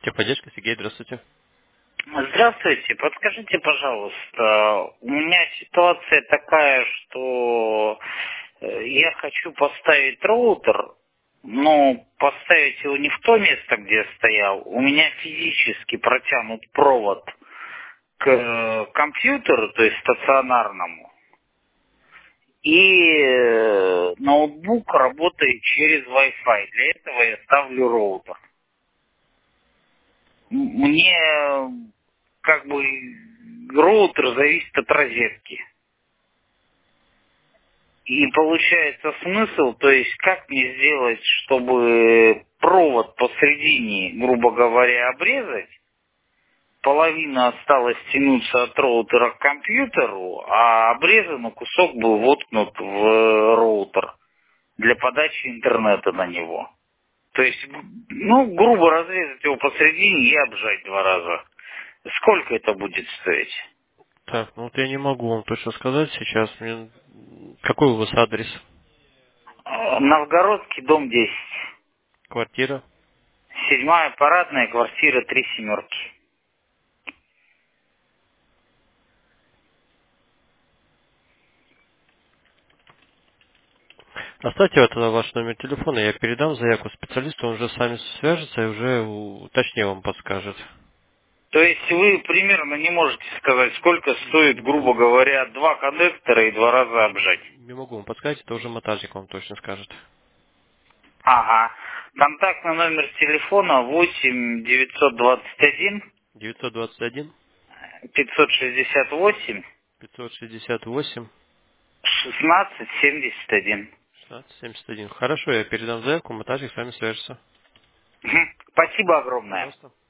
Техподдержка, Сергей, здравствуйте. Здравствуйте, подскажите, пожалуйста, у меня ситуация такая, что я хочу поставить роутер, но поставить его не в то место, где я стоял. У меня физически протянут провод к компьютеру, то есть стационарному, и ноутбук работает через Wi-Fi. Для этого я ставлю роутер. Мне как бы роутер зависит от розетки. И получается смысл, то есть как мне сделать, чтобы провод посредине, грубо говоря, обрезать, половина осталась тянуться от роутера к компьютеру, а обрезанный кусок был воткнут в роутер для подачи интернета на него. То есть, грубо разрезать его посредине и обжать 2 раза. Сколько это будет стоить? Так, ну вот я не могу вам точно сказать сейчас. Какой у вас адрес? Новгородский, дом 10. Квартира? 7-я парадная, квартира 3 семерки. Оставьте вот тогда ваш номер телефона, я передам заявку специалисту, он уже с вами свяжется и уже точнее вам подскажет. То есть вы примерно не можете сказать, сколько стоит, грубо говоря, 2 коннектора и 2 раза обжать? Не могу вам подсказать, это уже монтажник вам точно скажет. Ага. Контактный номер телефона 8 921 921 568 568 16 71. 1671. Хорошо, я передам заявку, монтажник с вами свяжется. Спасибо огромное. Пожалуйста.